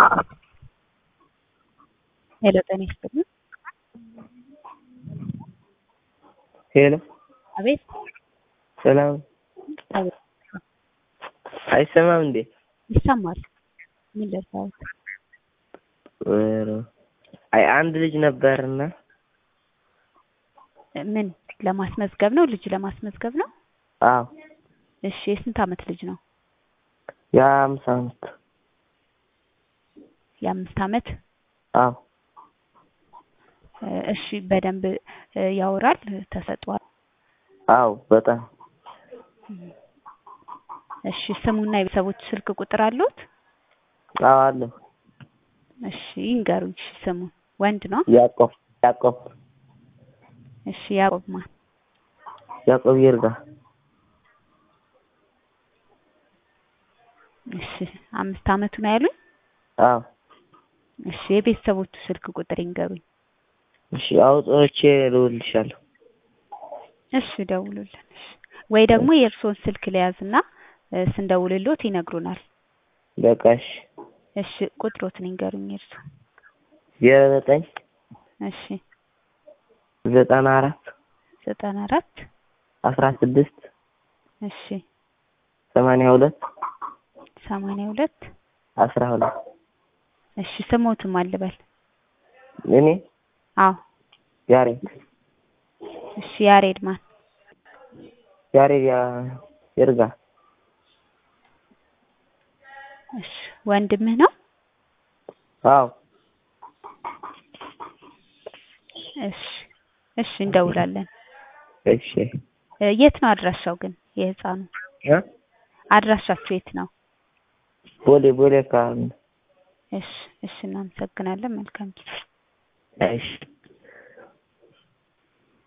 ሄሎ ጤና ይስጥልኝ። ሄሎ አቤት። ሰላም አቤት። አይሰማም እንዴ? ይሰማል። ምን ልርዳዎት? አይ አንድ ልጅ ነበርና ምን ለማስመዝገብ ነው? ልጅ ለማስመዝገብ ነው? አዎ። እሺ የስንት ዓመት ልጅ ነው? የ5 ዓመት። የ5 ዓመት? አዎ። እሺ በደንብ ያወራል? ተሰጥቷል? አዎ በጣም። እሺ ስሙና የቤተሰቦች ስልክ ቁጥር አሉት? አዎ አለሁ። እሺ ይንገሩኝ። እሺ ስሙ ወንድ ነው? ያዕቆብ። እሺ ያዕቆብ ማን? ያዕቆብ ይርጋ። እሺ 5 ዓመቱ ነው ያሉኝ? አዎ። እሺ የቤተሰቦቹ ስልክ ቁጥር ይንገሩኝ። እሺ አውጥቼ እደውልልሻለሁ። እሺ ደውሉልን። እሺ ወይ ደግሞ የእርስዎን ስልክ ለያዝና ስንደውልልዎት ይነግሩናል። በቃ እሺ። እሺ ቁጥሮትን ይንገሩኝ የእርሶ። 09 እሺ 94 16 እሺ 82 12 እሺ ስሞትም አልበል? እኔ? አዎ። ያሬድ። እሺ ያሬድ ማን? ያሬድ ይርጋ። እሺ ወንድምህ ነው? አዎ። እሺ እንደውላለን። እሺ የት ነው አድራሻው ግን የህፃኑ? አድራሻችሁ የት ነው? ቦሌ አካባቢ። እሺ እናመሰግናለን። መልካም ጊዜ። እሺ